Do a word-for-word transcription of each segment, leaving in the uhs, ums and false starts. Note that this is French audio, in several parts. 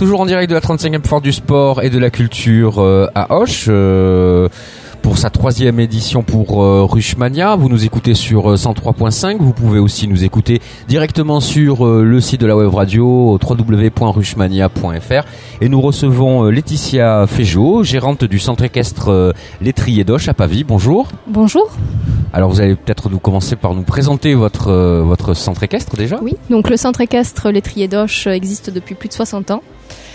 toujours en direct de la trente-cinquième Foire du Sport et de la Culture euh, à Auch. Euh, pour sa troisième édition pour euh, Rushmania. Vous nous écoutez sur euh, cent trois point cinq. Vous pouvez aussi nous écouter directement sur euh, le site de la web radio au w w w point rushmania point f r. Et nous recevons euh, Laetitia Féjot, gérante du centre équestre euh, L'Étrier d'Auch à Pavie. Bonjour. Bonjour. Alors vous allez peut-être nous commencer par nous présenter votre euh, votre centre équestre déjà. Oui, donc le centre équestre L'Étrier d'Auch existe depuis plus de soixante ans.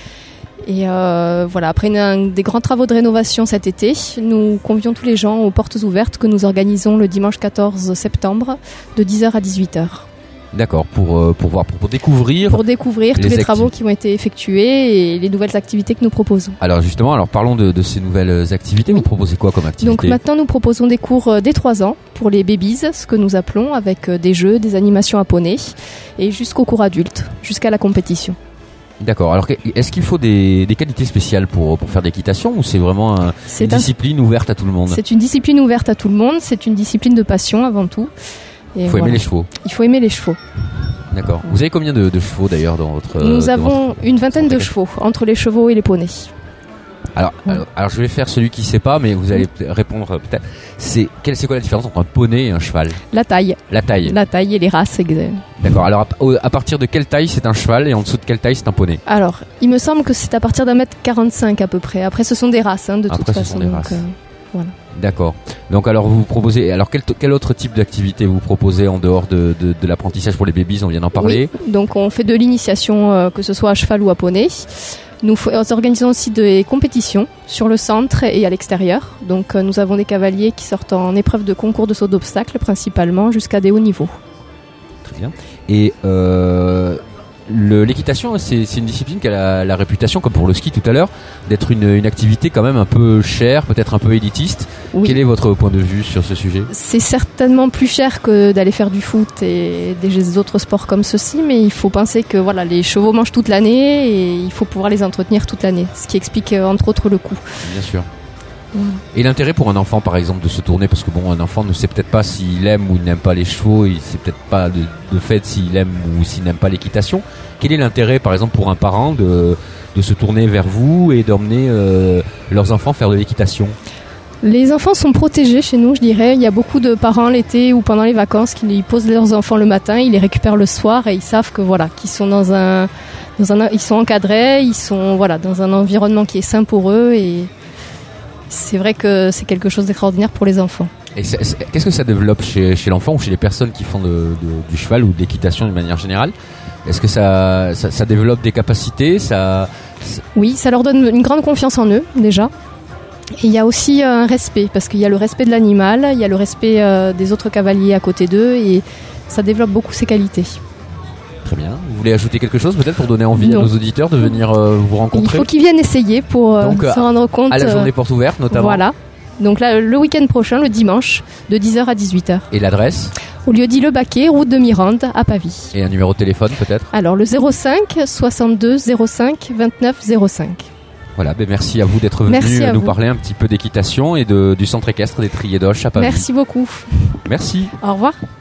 Et euh, voilà, après une, un, des grands travaux de rénovation cet été, nous convions tous les gens aux portes ouvertes que nous organisons le dimanche quatorze septembre de dix heures à dix-huit heures. D'accord, pour, euh, pour voir, pour, pour découvrir... Pour découvrir tous les, les travaux qui ont été effectués et les nouvelles activités que nous proposons. Alors justement, alors parlons de, de ces nouvelles activités. Oui. Vous proposez quoi comme activité ? Donc maintenant, nous proposons des cours euh, dès trois ans pour les babies, ce que nous appelons, avec euh, des jeux, des animations à poney, et jusqu'au cours adulte, jusqu'à la compétition. D'accord. Alors, est-ce qu'il faut des, des qualités spéciales pour, pour faire de l'équitation ou c'est vraiment un, c'est une un... discipline ouverte à tout le monde ? C'est une discipline ouverte à tout le monde. C'est une discipline de passion avant tout. Il faut voilà. aimer les chevaux. Il faut aimer les chevaux. D'accord. Vous avez combien de, de chevaux d'ailleurs dans votre... Nous dans avons votre... une vingtaine de chevaux entre les chevaux et les poneys. Alors, ouais. alors, alors, je vais faire celui qui ne sait pas, mais vous allez répondre peut-être. C'est, quelle, c'est quoi la différence entre un poney et un cheval ? La taille. La taille. La taille et les races. Exact. D'accord. Alors, à, à partir de quelle taille c'est un cheval et en dessous de quelle taille c'est un poney ? Alors, il me semble que c'est à partir d'un mètre quarante-cinq à peu près. Après, ce sont des races, hein, de Après, toute ce façon. Sont des donc, races. Euh, voilà. D'accord. Donc alors vous proposez, alors quel, quel autre type d'activité vous proposez en dehors de, de, de l'apprentissage pour les babies ? On vient d'en parler. Oui, donc on fait de l'initiation, euh, que ce soit à cheval ou à poney. Nous f- organisons aussi des compétitions sur le centre et à l'extérieur. Donc euh, nous avons des cavaliers qui sortent en épreuve de concours de saut d'obstacles principalement jusqu'à des hauts niveaux. Très bien. Et euh, le, l'équitation, c'est, c'est une discipline qui a la, la réputation, comme pour le ski tout à l'heure, d'être une, une activité quand même un peu chère, peut-être un peu élitiste. Oui. Quel est votre point de vue sur ce sujet ? C'est certainement plus cher que d'aller faire du foot et des autres sports comme ceci, mais il faut penser que voilà, les chevaux mangent toute l'année et il faut pouvoir les entretenir toute l'année, ce qui explique entre autres le coût. Bien sûr. Et l'intérêt pour un enfant, par exemple, de se tourner, parce que bon, un enfant ne sait peut-être pas s'il aime ou il n'aime pas les chevaux, il sait peut-être pas de, de fait s'il aime ou s'il n'aime pas l'équitation. Quel est l'intérêt, par exemple, pour un parent de, de se tourner vers vous et d'emmener euh, leurs enfants faire de l'équitation ? Les enfants sont protégés chez nous, je dirais. Il y a beaucoup de parents l'été ou pendant les vacances qui posent leurs enfants le matin, ils les récupèrent le soir et ils savent que voilà, qu'ils sont dans un, dans un, ils sont encadrés, ils sont voilà dans un environnement qui est sain pour eux et c'est vrai que c'est quelque chose d'extraordinaire pour les enfants. Et c'est, c'est, qu'est-ce que ça développe chez, chez l'enfant ou chez les personnes qui font de, de, du cheval ou de l'équitation de manière générale ? Est-ce que ça, ça, ça développe des capacités ça, ça... Oui, ça leur donne une grande confiance en eux déjà. Et il y a aussi un respect, parce qu'il y a le respect de l'animal, il y a le respect euh, des autres cavaliers à côté d'eux et ça développe beaucoup ces qualités. Très bien. Vous voulez ajouter quelque chose peut-être pour donner envie non. à nos auditeurs de venir euh, vous rencontrer ? Il faut qu'ils viennent essayer pour euh, Donc, se rendre compte. À la journée porte ouverte notamment. Voilà. Donc là, le week-end prochain, le dimanche, de dix heures à dix-huit heures. Et l'adresse ? Au lieu-dit Le Baquet, route de Mirande, à Pavie. Et un numéro de téléphone peut-être ? Alors le zéro cinq soixante-deux zéro cinq vingt-neuf zéro cinq. Voilà, ben merci à vous d'être venu nous vous. parler un petit peu d'équitation et de, du centre équestre L'Étrier d'Auch à Pavie. Merci beaucoup. Merci. Au revoir.